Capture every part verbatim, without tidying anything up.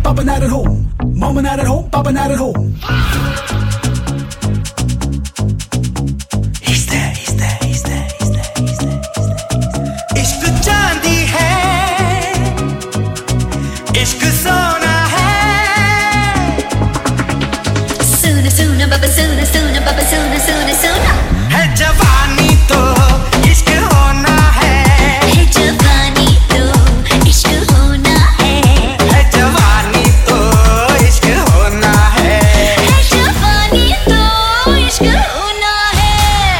Papa not at home. Mama not at home. Papa not at home. He's there, he's there, he's there, he's there, he's there, he's there. इश्क चांदी है, इश्क सोना है. Soon, soon, baba, soon, soon, baba, soon, soon, soon. है जवानी तो इश्क होना है. है जवानी तो इश्क होना है. है जवानी तो इश्क होना है. है जवानी तो इश्क होना है.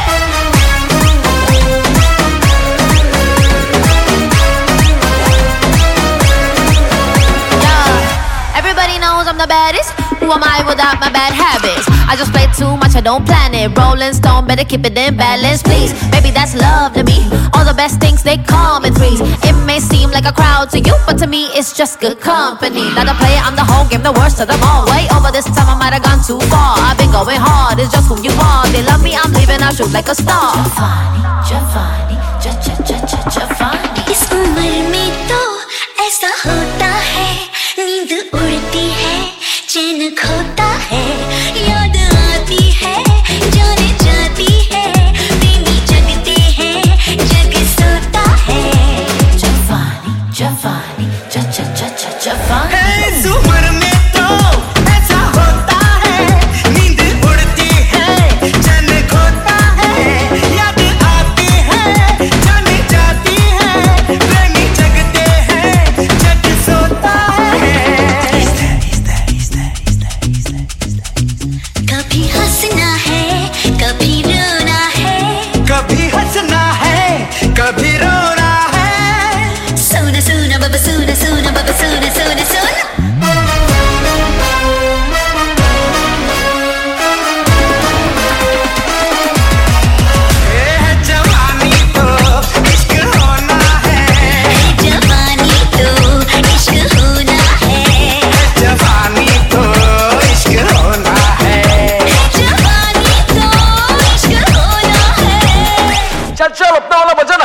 Yeah, everybody knows I'm the baddest. Who am I without my bad habits? I just play too much, I don't plan it. Rolling stone, better keep it in balance, please. Baby, that's love to me. All the best things, they come in threes. It may seem like a crowd to you, but to me, it's just good company. Not a player, I'm the whole game, the worst of them all. Way over this time, I might have gone too far. I've been going hard, it's just who you are. They love me, I'm leaving, I'll shoot like a star. Giovanni, Giovanni, Giovanni. इस उम्र में तो ऐसा होता है, नींद उड़ती है, चैन खोता है, याद आती है, जाने जाती है, प्रेमी जगते हैं, जग सोता है. Giovanni, Giovanni, Giovanni. इस उम्र में तो ऐसा होता है, नींद उड़ती है, चैन खोता है, याद आती है, जाने जाती है, प्रेमी जगते हैं, जग सोता है. कभी हंसना है, कभी रोना है. कभी हंसना है, कभी रोना है. सोना सोना बाबा सोना सोना बाबा सोना सोना सोना. ये है जवानी तो इश्क होना है. जवानी तो इश्क होना है. जवानी तो इश्क होना है. जवानी तो इश्क होना है. चल चल अपना वाला बजा